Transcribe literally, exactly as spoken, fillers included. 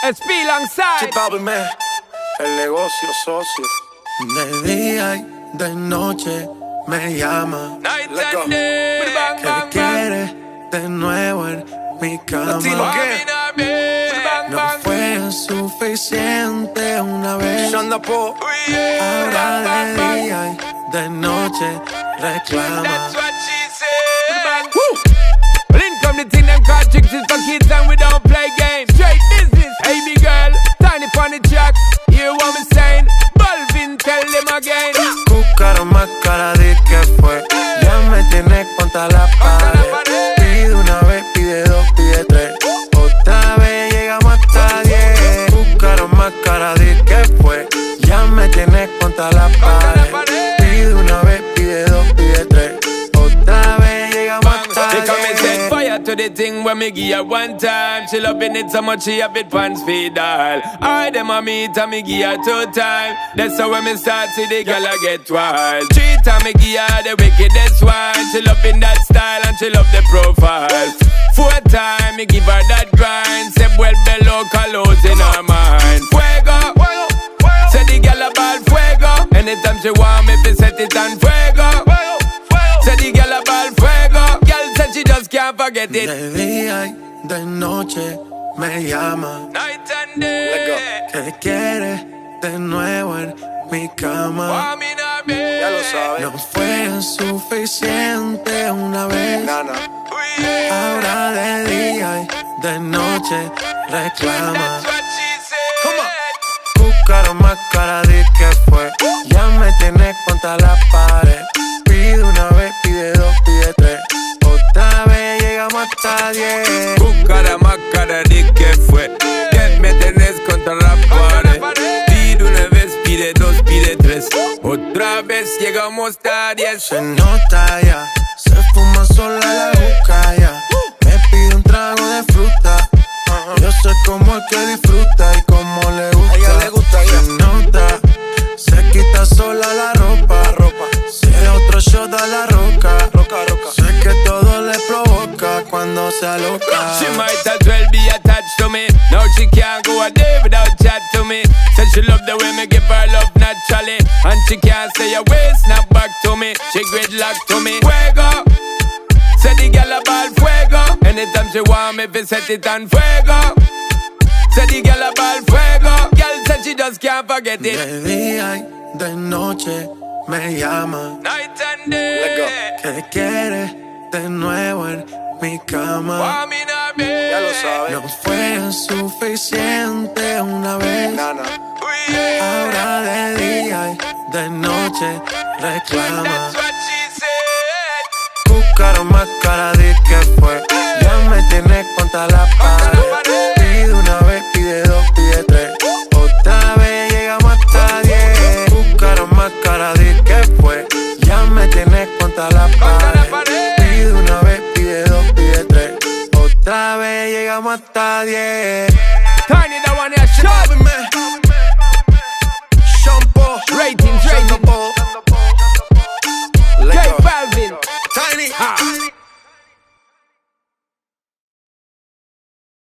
Speed alongside Chipábeme, el negocio socio. De día y de noche me llama. Night Let's go. and day. Bang, Que bang, bang. quiere de nuevo en mi cama. Latino, ¿qué? Bang, No bang. fue suficiente una vez. Shonda Po. Ahora de día y de noche reclama. That's what she said. Well, in come the thing them call tricks is for kids and we don't play games. Straight business, hey big girl, tiny on the track. Hear what me saying? Balvin, tell them again. Buscaron más cara de que fue. Ya me tienes contra la pared. Pide una vez, pide dos, pide tres. Otra vez llegamos hasta diez. Buscaron más cara de que fue. Ya me tienes contra la pared. Pide una vez, pide dos, pide tres. Otra vez llegamos hasta They come and set diez. fire to the thing when me give her one time. She loving it so much she have it pants feed all. I them a meet and me give her two time. That's how when me start see the girl I get wild. Three time me give her the wickedest one. She loving that style and she love the profile. Four time me give her that grind. Say well below colors in her mind. Fuego, say the girl about fuego. Anytime she want me to set it on fuego. Say the girl about fuego. Girl said she just can't forget it. De día y de noche me llama. Night and day. Que quiere de nuevo en mi cama. Want me not be. Ya lo sabes. No fue suficiente una vez. Nana. Ahora de día y de noche reclama. That's what she said. Come on. Buscaron más cara de que fue. Ya me tienes contra la pared. Pide una vez, pide dos, pide tres. Otra vez llegamos hasta diez. Buscara más cara de que fue. Que me tenés contra la pared. Pide una vez, pide dos, pide tres. Otra vez llegamos a diez. Se nota ya, se fuma sola la juca ya. Me pide un trago de fruta. Yo sé cómo es que disfruta y cómo le gusta. A ella le gusta, ya. Se nota, se quita sola la ropa. La ropa. Si es otro shot a la roca. Roca, roca. Sé que todo le provoca cuando se aloca. She might as well be attached to me. Now she can't go a day without chat to me. Said she love the way me give her love naturally. And she can't say a word, snap back to me. She gridlock to me. Fuego. Say the girl about fuego. Anytime she want me, fi set it on fuego. Say the girl about fuego. Girl said she just can't forget it. De día y de noche me llama. Night and day. Let's go. Que quiere de nuevo en mi cama. Want me not be. Ya lo sabes. No fue suficiente una vez. Nana. Ahora de día y de noche reclama. That's what she said. Buscaron más cara de que fue. Ya me tienes contra la pared. Pide una vez, pide dos, pide tres. Otra vez llegamos hasta diez. Buscaron más cara de que fue. Ya me tienes contra la pared. Pide una vez, pide dos, pide tres. Otra vez llegamos hasta diez. Tiny that one here, sharp